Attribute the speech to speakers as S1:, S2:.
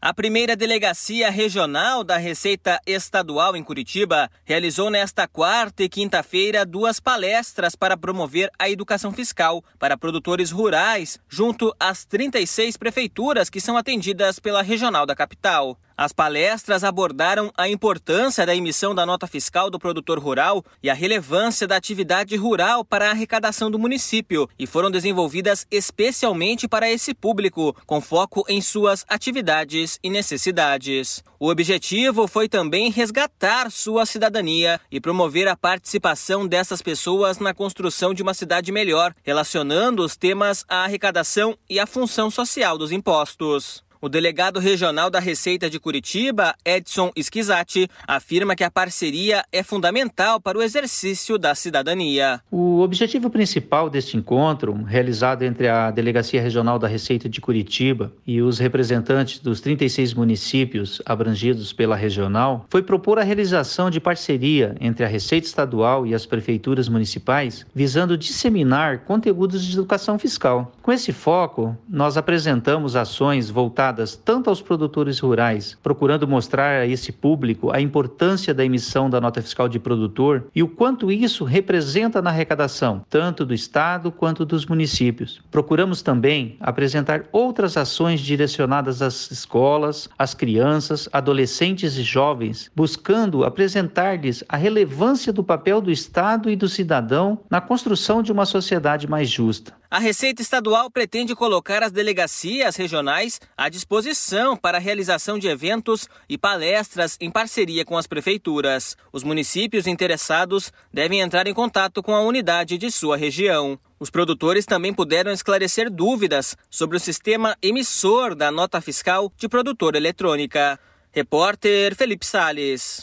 S1: A primeira Delegacia Regional da Receita Estadual em Curitiba realizou nesta quarta e quinta-feira 2 palestras para promover a educação fiscal para produtores rurais, junto às 36 prefeituras que são atendidas pela Regional da Capital. As palestras abordaram a importância da emissão da nota fiscal do produtor rural e a relevância da atividade rural para a arrecadação do município e foram desenvolvidas especialmente para esse público, com foco em suas atividades e necessidades. O objetivo foi também resgatar sua cidadania e promover a participação dessas pessoas na construção de uma cidade melhor, relacionando os temas à arrecadação e à função social dos impostos. O delegado regional da Receita de Curitiba, Edson Schizatti, afirma que a parceria é fundamental para o exercício da cidadania.
S2: O objetivo principal deste encontro, realizado entre a Delegacia Regional da Receita de Curitiba e os representantes dos 36 municípios abrangidos pela regional, foi propor a realização de parceria entre a Receita Estadual e as prefeituras municipais, visando disseminar conteúdos de educação fiscal. Com esse foco, nós apresentamos ações voltadas tanto aos produtores rurais, procurando mostrar a esse público a importância da emissão da nota fiscal de produtor e o quanto isso representa na arrecadação, tanto do Estado quanto dos municípios. Procuramos também apresentar outras ações direcionadas às escolas, às crianças, adolescentes e jovens, buscando apresentar-lhes a relevância do papel do Estado e do cidadão na construção de uma sociedade mais justa.
S1: A Receita Estadual pretende colocar as delegacias regionais à disposição para a realização de eventos e palestras em parceria com as prefeituras. Os municípios interessados devem entrar em contato com a unidade de sua região. Os produtores também puderam esclarecer dúvidas sobre o sistema emissor da nota fiscal de produtora eletrônica. Repórter Felipe Salles.